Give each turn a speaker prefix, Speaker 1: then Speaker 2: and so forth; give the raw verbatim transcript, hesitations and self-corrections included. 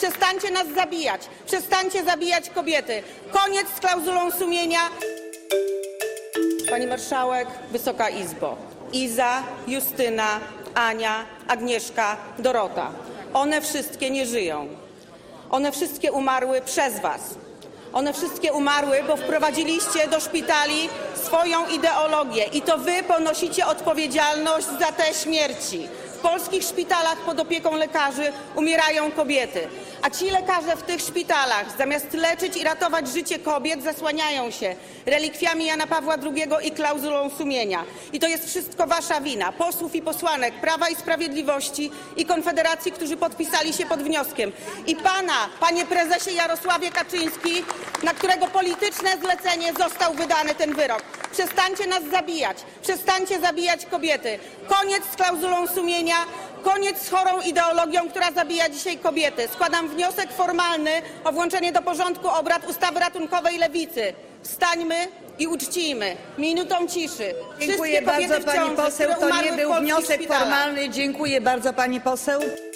Speaker 1: Przestańcie nas zabijać. Przestańcie zabijać kobiety. Koniec z klauzulą sumienia. Pani marszałek, Wysoka Izbo. Iza, Justyna, Ania, Agnieszka, Dorota. One wszystkie nie żyją. One wszystkie umarły przez was. One wszystkie umarły, bo wprowadziliście do szpitali swoją ideologię i to wy ponosicie odpowiedzialność za te śmierci. W polskich szpitalach pod opieką lekarzy umierają kobiety, a ci lekarze w tych szpitalach zamiast leczyć i ratować życie kobiet zasłaniają się relikwiami Jana Pawła drugiego i klauzulą sumienia. I to jest wszystko wasza wina, posłów i posłanek Prawa i Sprawiedliwości i Konfederacji, którzy podpisali się pod wnioskiem. I pana, panie prezesie Jarosławie Kaczyński, na którego polityczne zlecenie został wydany ten wyrok. Przestańcie nas zabijać. Przestańcie zabijać kobiety. Koniec z klauzulą sumienia. Koniec z chorą ideologią, która zabija dzisiaj kobiety. Składam wniosek formalny o włączenie do porządku obrad ustawy ratunkowej Lewicy. Wstańmy i uczcijmy minutą ciszy.
Speaker 2: Dziękuję bardzo pani poseł. To nie był wniosek formalny. Dziękuję bardzo pani poseł.